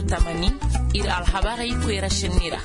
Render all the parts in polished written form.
tamani ir alhabara ikwera shinira.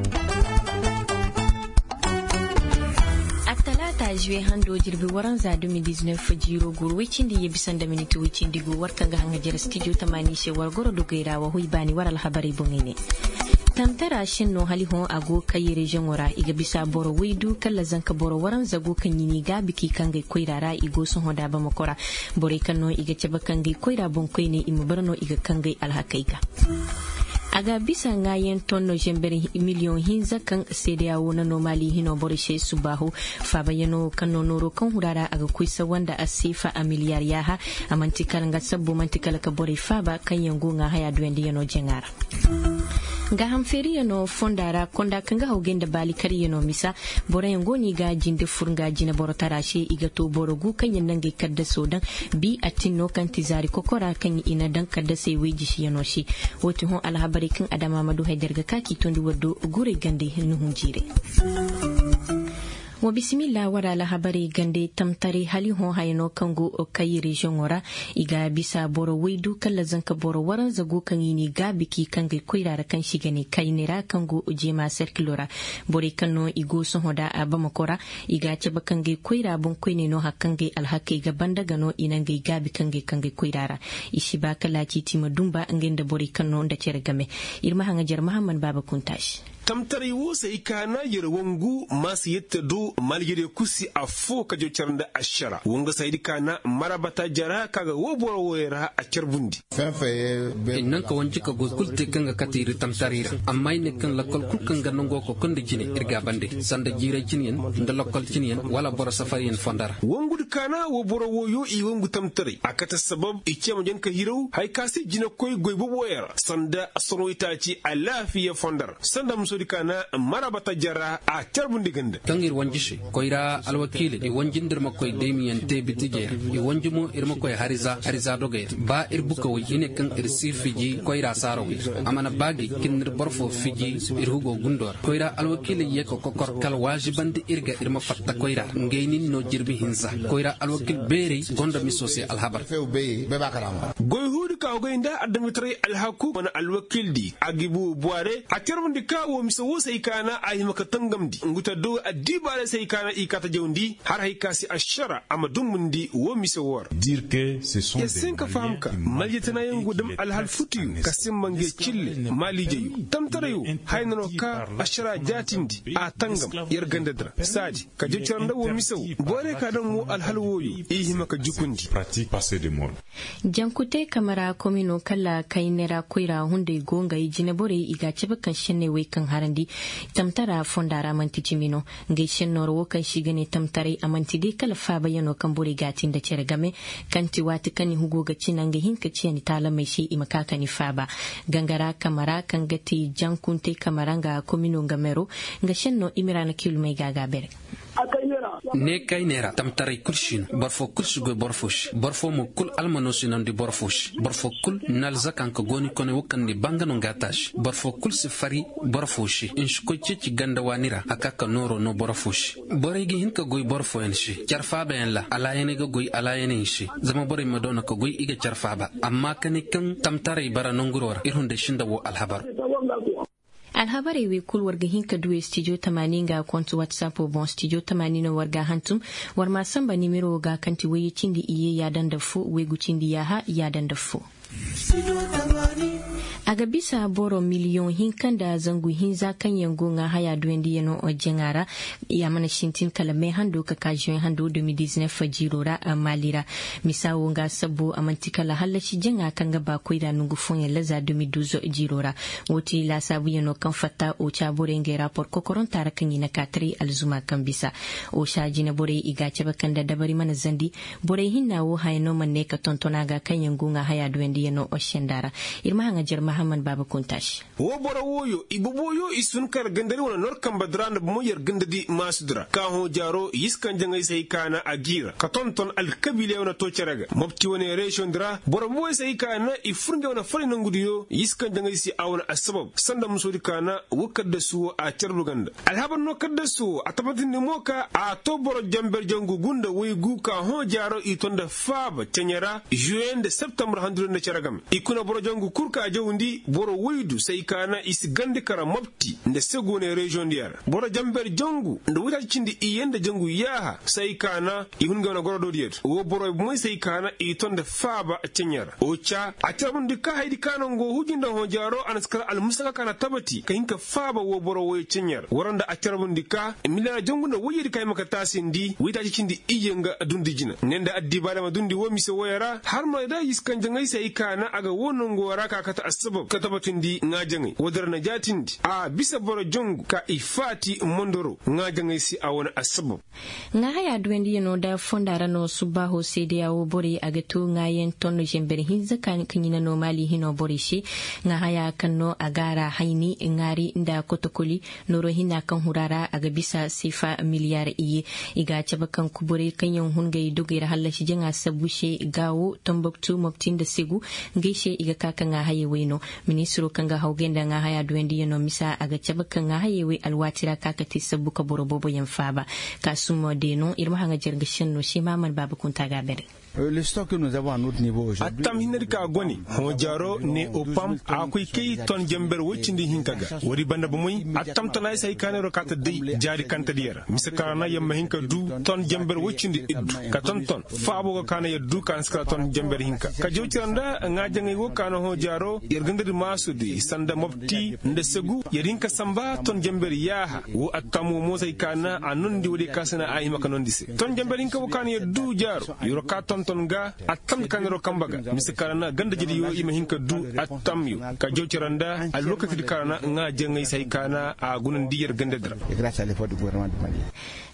Talata juwe hando jirbi waran za 2019 jiro guru wicin da ya bisan da miniti wicin digo warkan ga hanga jira studio tamani she wargoro dogaira wa huibani waral habari bungine. Tamtara shin no hali hon ago kayi region wara iga bisa boro weidu kala zanka boro waran zago kan yini ga biki kangai koirara igo sun hoda ba makora bore kan no iga ceba kangai koira bon koine imubarno iga kangai alhakaiga. Aga bisa ngayen tonno jembere million hinza kan CDAO na normali hino borishe subahu fabayano kanno noro kan hurara aga kuisa wanda asifa a miliyar yaha amantikal nga sabbo mantikal ka bori faba kan yango nga haya duwendi yano jengara. Ga hamferi yano fondara konda kanga hogenda bali kari yano misa bora yango ni ga jinde furnga jina boro tarashe iga to boro gu kan yanange kadda sodan bi atinno kan tizari kokora kan ina dan kadda sai weji shi yano shi woti hon alhabari kan adama madu haidar ga kaki tondi waddo gure gande nuhun jire. Wa bismillah wara la habari gande tamtare hali hon hayno kango kayi region ora iga bisa boro weidu kala zanka boro waran zago kan yini ga biki kangai koirara kan shigane kainera kango ujema circulora bore kanno igo son hoda abamakora iga ceba kangai koira bon koine no hakangai alhake ga bandaga no inangai gabi kangai koirara ishiba kala kiti madumba ngenda bore kanno nda cergame irma hanga jar Muhammad Baba Kuntash. Tamtare wosa ikana yir wangu masu yetta do malgire kusi a fo kajo charnda ashara wanga saidi kana marabata jara kaga woboro wera a charbundi innan ka wanci ka gozkulte kanga katiri tamtarira amma ne kan lakol kanga nango ko konde jine irga bande sanda jira jinien nda lakol jinien wala boro safariyen fondara wangu kana woboro woyo I wangu tamtare akata sabab ice majan ka hiro hay kasi jina koy goybo wera sanda asroita ci alafiya fondar sanda kana marabata jara a charbundi ganda kangir wanjishi koira alwakile I wanjindir makoy demiyan te bitije I wanjumo irmakoy hariza doge ba irbuka wajine kan irsifiji koira sarawi amana bagi kinir borfo fiji irhugo gundor koira alwakile yeko kokor kal wajibandi irga irma fatta koira ngeynin no jirbi hinsa koira alwakil beri gonda misosi alhabar goy hudu ka goynda adamitre alhaku wana alwakil di agibu buare a charbundi ka miso wosa ikana ay makatangamdi nguta do adibare sai kana ikata jawndi har hay kasi ashara amadum mundi wo miso wor dire que ce sont des senka famka maljitana yangu dum alhal futiyu kasim mange chille mali jeyu tamtarayu haynano ka ashara jatindi a tangam yergandadra sadi ka jeccarnda wo miso bore ka dan wo alhal woyu ihi maka jukundi pratique passer de mort jankute kamara komino kala kainera koira hunde gonga yijine bore iga cebakan shenne we kan harandi tamtara fondara manti cimino ngeishen norwo kan shigane tamtare amanti de kala fa bayano kan bore gatin da cergame kanti wati kani hugo ga cinange hinka ciyani tala mai shi imakaka ni faba gangara kamara kan gati jankunte kamaranga komino ngamero ngashen no imirana kilmai gaga bere ne kainera tamtare kulshin barfo kulsgo barfo mo kul almanosin andi barfo kul nalzakan ko goni kone wakandi bangano ngatash barfo kul sifari barfoshi inshko cici ganda wanira akaka noro no barfoshi boregi hinka goy barfo enshi charfa ben la alayene go goy alayene enshi zama bore madona ko goy iga charfa ba amma kane kan tamtare bara nongurora irhunde shinda wo alhabar alhabari we kul warga hinka duwe studio 80 ga kontu WhatsApp bon studio 80 warga hantum war ma samba nimero ga kanti waye cindi iye ya danda fu we gucindi ya ha ya danda fu aga bisa boro miliyon hinkan da zangu hinza kan yango nga haya duwendi yano ojengara ya mana shintin kalame hando ka kajiyon hando 2019 fajirora a malira misawo nga sabo amantikala halashi jenga kan ga bakwai da nungu fonye laza 2012 jirora woti la sabu yano kan fata o cha bore nge rapport kokoron tara kan yina katri alzuma kan bisa o sha jina bore iga chaba kan da dabari mana zandi bore hinna wo hayno manne ka tontona ga kan yango nga haya duwendi yano oshendara irma hanga jerma Muhammad Baba Kuntash wo bora woyo ibuboyo isun kar gandari wala nor kamba dranda mo yer gandadi masudra ka ho jaro yiskan jangay sai kana agira ka tonton al kabile wana to ceraga mobti woni ration dra bora boy sai kana ifurnge wana fari nangudiyo yiskan jangay si awna asbab sanda musudi kana wukadda su a cerluganda alhaban no kadda su atabatin ni moka a to boro jamber jangu gunda waygu ka ho jaro itonda faba tenyara juin de septembre 100 na ceragam ikuna boro jangu kurka jaw wundi boro waidu sai kana isi gande kara mabti da segone region diyar boro jamber jangu da wuta cindi iyenda jangu yaha sai kana ihun gana gorodo diyar wo boro moy sai kana iton da faba a cinyar ocha a tabun dika haidi kana go hujin da hojaro anaskar almusaka kana tabati kahinka faba wo boro wo cinyar waranda a tabun dika milana jangu da wuyi kai maka tasindi wuta cindi iyenga adundi jina nenda addi bala madundi wo mise woyara har ma da yiskan jangai sai kana aga wonon gora ka kata asbab ka tabatin di ngajangai wadar na jatindi a bisa boro jongu ka ifati mondoro ngajangai si a wani asbab nga haya dwendi no da fondara no subaho sede ya bori aga to ngayen tonno jember hinza kan kinyina no mali hino bori shi nga haya kanno agara haini ngari nda kotokoli noro hina kan hurara aga bisa sifa miliyar iye iga cabakan kubure kanyan hungai dogera halashi jenga sabushe gawo tomboktu moptin da segu ngeishe iga kaka nga haye weno ministro kanga haugenda nga haya dwendi yano misa aga cabakan nga haye we alwatira kaka ti sabuka borobobo yanfaba kasumo deno irma hanga jergashin no shi maman babu kunta gabere. Le stock que nous avons à notre niveau aujourd'hui. Atam hinarika goni hojaro ne opam akwai kai ton jamber wucindi hinkaga wari banda bumui atam tanai sai kana rokata dai jari kanta diyara misakana yamma hinka du ton jamber wucindi iddu ka ton faabo ko kana yaddu kan skra ton jamber hinka ka jewtiranda ngajangai wo kana hojaro yergandiri masudi sanda mopti nde segu yerinka samba ton jamber yaha wo atamu mo sai kana anundi wodi kasana ayi maka nondise ton jamber hinka wo kana yaddu jaro yoroka ton ga atam kanero kambaga misakarana ganda jidi yo ima hinka du atam yu ka jociranda a lokacin karana nga jengai sai kana a gunan diyar ganda dara grâce à l'effort du gouvernement du Mali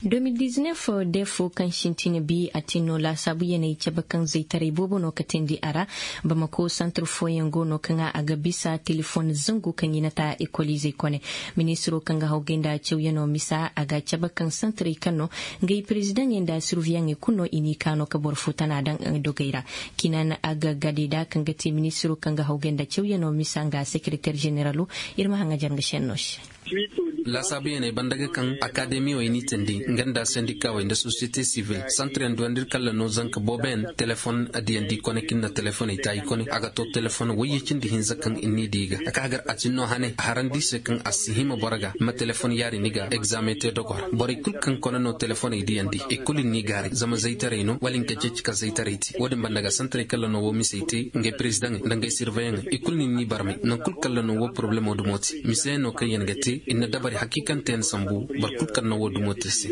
2019 defo kan shintine bi atino la sabu yana cabakan zai tare bobo no katendi ara bamako centre foyengo no kanga aga bisa telefon zangu kan yinata ekolize kone ministro kanga haugenda cewyano misa aga cabakan centre kano ngai president yanda surviyange kuno ini kano kabor futana dan dogaira kinan aga gadida kanga ti ministro kanga haugenda cewyano misa nga secrétaire généralu irma hanga janga shennosh la sabiya ne bandaga kan academy wa ini tendi nganda syndicat wa inda société civile centre ndwandir kala no zanka boben telephone adiendi konekin na telephone ita ikone aga to telephone waye cindi hinza kan inni diga aka agar atinno hane harandi se kan asihima boraga ma telephone yari niga examete dogor bori kul kan kono no telephone idiendi e kulin ni gari zama zaitare no walin ka jecika zaitareti wodi bandaga centre kala no wo misite nge president ndanga surveillant e kulin ni barmi no kul kala no wo problème do moti mise no kayen gati inna dabari hakikan ten sambu barkul kan no wodu motisi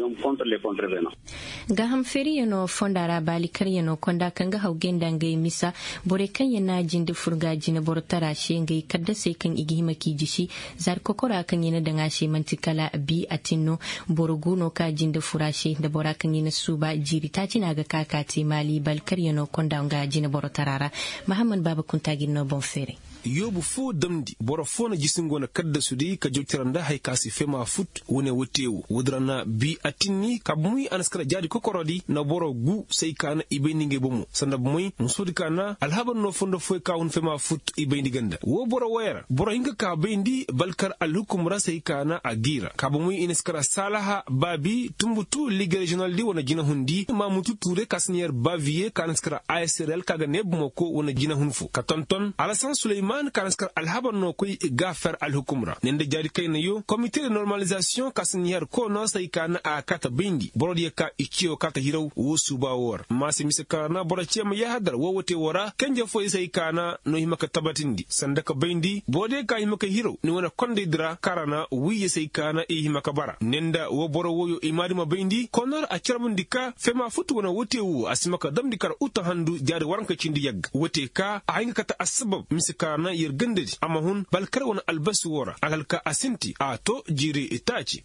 ga hamferi yano fondara balikar yano konda kan ga haugenda ngai misa bore kan yana jinde furga jina bortara she ngai kadda sai kan igihima kijishi zar kokora kan yana danga she mantikala bi atinno boroguno ka jinde furashe da bora kan yana suba jiri ta cina ga kakati mali balikar yano konda nga jina bortarara muhammad baba kuntagin no bonfere yobu fo damdi boro fo na jisingo na kadda sudi ka joktiranda hay kasi fema fut wone wotewu wodrana bi atinni kabmui anaskara jadi kokorodi na boro gu sai kana ibeninge bomu sanab muy musudi kana alhaban no fondo fo ka won fema fut ibendi ganda wo boro wera boro hinga ka bendi balkar alhukum rasai kana agira kabmui inaskara salaha babi tumbutu ligue regional di wona jina hundi mamutu ture kasnier bavier kanaskara ASRL kaga nebmo ko wona jina hunfu ka tonton alasan Suleiman kanaskar alhaban no koy gafar alhukumra nende jari kay nayo comité de normalisation kasnier ko no sai kana a kata bindi borodi ka ikiyo kata hiraw wo suba wor masi misakana boracema ya hadar wo wote wora kanje fo sai kana no himaka tabatindi sandaka bindi bode ka himaka hiraw ni wona konde dira karana wiye sai kana e himaka bara nenda wo boro woyo imadi ma bindi konor a cermundika fema futu wona wote wo asimaka damdikar uta handu jari waranka cindi yag wote ka a hinga kata asbab misakana na yergandedi amma hun balkar wani albasu wora agalka asinti a to jiri itaci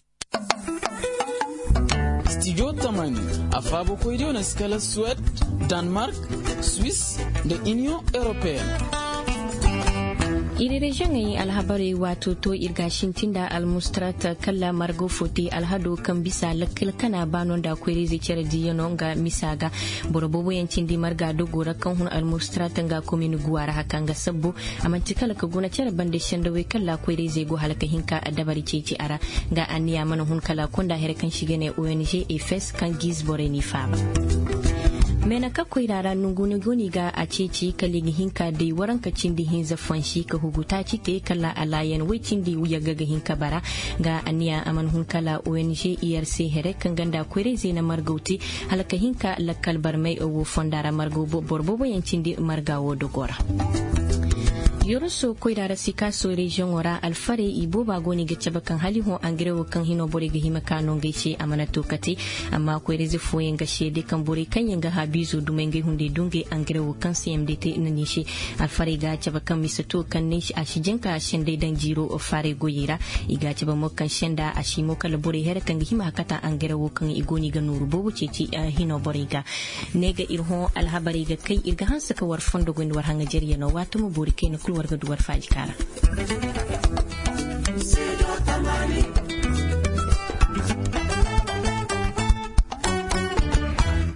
studio tamani afabo ko idio na skala Suède, Danemark, Suisse da Union Européenne. iri region yi alhabari wato to irgashin tinda almustrata kalla margo fote alhado kan bisa lakil kana banon da kwere zai cire diyano ga misaga borobobo yancin di marga dogora kan hun almustrata ga komini guwara hakan ga sabbo amantikala ka gona cire bande shanda we kalla kwere zai go halaka hinka a dabari ceci ara ga aniya mana hun kala kunda her kan shige ne ONG EFES kan gizbore ni faba mena ka koirara nunguni goni ga a ceci kaligi hinka dai waran ka cindi hin zafan shi ka huguta ci te kala alayan wai cindi wuya ga hinka bara ga aniya aman hun kala ONG IRC here kan ganda kwere zena margauti halaka hinka lakal barmai o fondara margo borbobo yan cindi margawo dogora Yoroso koirara sika so region ora alfare ibo ba goni ga cabakan hali ho angrewo kan hino bore ga hima kanon gaice amana tokati amma koire ze foyen ga shede kan bore kan yanga habizo dumenge hunde dunge angrewo kan CMDT nani shi alfare ga cabakan misato kan ne a shijenka shende dan jiro o fare goyira iga caba mo kan shenda a shimo kala bore her kan hima kata angrewo kan igoni ga nuru bobo ceci hino bore ga nega irho alhabari ga kai irga hansa ka war fondo gondi war hanga jeriya no wato mo bore kai no warga duwar faji kara